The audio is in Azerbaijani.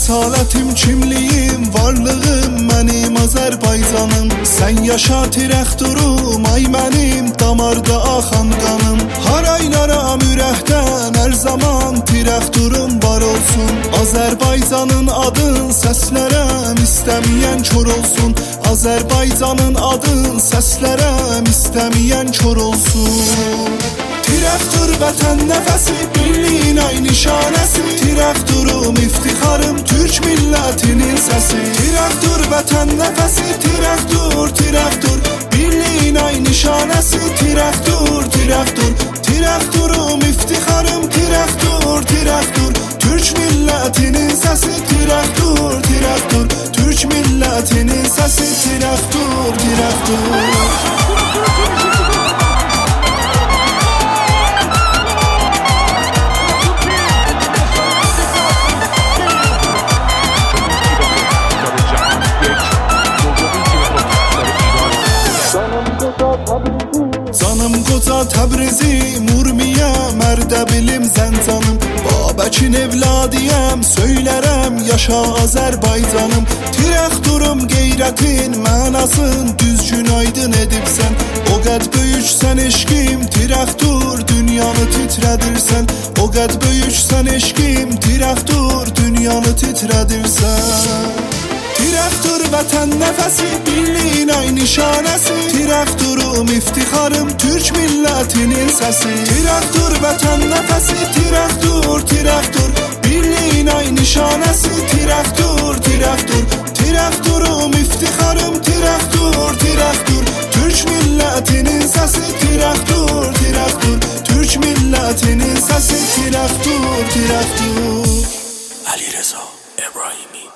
Əsalətim, kimliyim, varlığım mənim Azərbaycanım. Sən yaşa tirəxturum, ay mənim damarda axan qanım. Haraylaram ürəkdən, hər zaman tirəxturum var olsun. Azərbaycanın adın səslərəm, istəməyən kör olsun. Azərbaycanın adın səslərəm, istəməyən kör olsun. Tirəxtur vətən nəfəsi, birliyin ay nişanəsi. Tirəxturum iftixarım, türk millətinin səsi. Tirəxtur vətən nəfəsi, tirəxtur, tirəxtur, birliyin ay nişanəsi. Tirəxtur, tirəxtur, tirəxturum iftixarım. Tirəxtur, tirəxtur, türk millətinin səsi. Tirəxtur, tirəxtur, türk millətinin səsi. Tirəxtur, tirəxtur. Canım qoca Təbrizim, Urmiyəm, Ərdəbilim, Zəncanım. Babəkin evladiyəm, söylərəm, yaşa Azərbaycanım. Tirəxturum qeyrətin mənasın, düzgün aydın edibsən. O qəd böyüksən eşqim, tirəxtur, dünyanı titrədirsən. O qəd böyüksən eşqim, tirəxtur, dünyanı titrədirsən. Tirəxtur vətən nəfəsi, birliyin ay nişanəsi. Tirəxturum iftixarım, türk millətinin səsi. Tirəxtur vətən nəfəsi, tirəxtur, tirəxtur, birliyin ay nişanəsi. Tirəxtur, tirəxtur, tirəxturum iftixarım. Tirəxtur, tirəxtur, türk millətinin səsi. Tirəxtur, tirəxtur, türk millətinin səsi. Tirəxtur, tirəxtur. Əli Rəza İbrahimi.